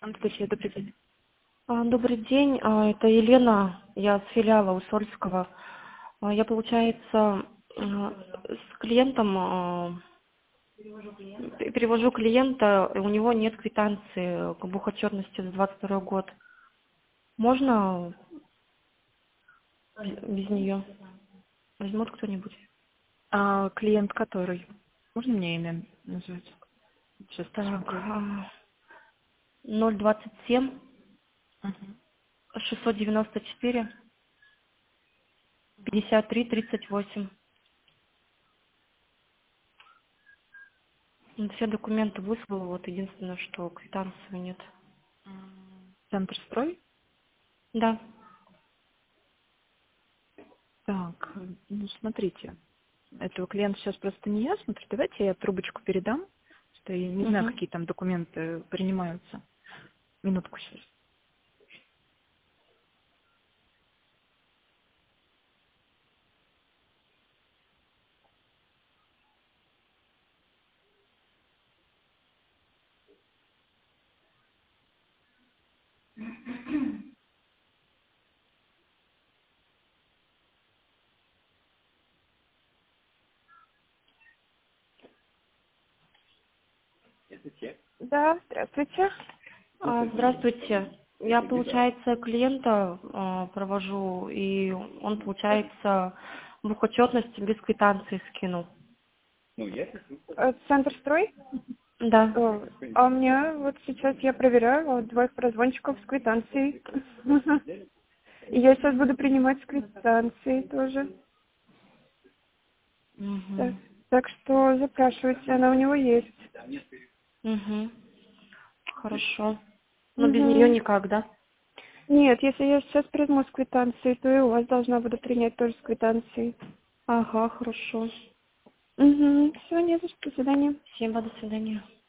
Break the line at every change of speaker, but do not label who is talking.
Анастасия, добрый день.
Добрый день, это Елена, я с филиала Усольского. Я, получается, с клиентом перевожу клиента, и у него нет квитанции к бухотчетности за 22 год. Можно без нее? Возьмут кто-нибудь?
Клиент который? Можно мне имя назвать? Сейчас
Так,
посмотрю.
027
Мгм.
694 53 38. Все документы выслал, вот единственное, что квитанции нет.
Центр строй?
Да.
Так, ну смотрите. Этого клиента сейчас просто не я. Смотрите, давайте я трубочку передам. Что я не знаю,
Угу.
какие там документы принимаются. Минутку сейчас. Да, здравствуйте.
Здравствуйте. Я, получается, клиента провожу, и он, получается, бухучетность без квитанции скинул.
Центр строй?
Да.
А у меня вот сейчас я проверяю вот двоих прозвончиков с квитанцией. И я сейчас буду принимать с квитанцией тоже. Так,
Угу.
так что запрашивайте, она у него есть.
Угу. Хорошо. Но без нее
Угу.
никак, да?
Нет, если я сейчас приму с квитанцией, то и у вас должна буду принять тоже с квитанцией.
Ага, хорошо.
Угу. Все, не за что, до свидания.
Всем до свидания.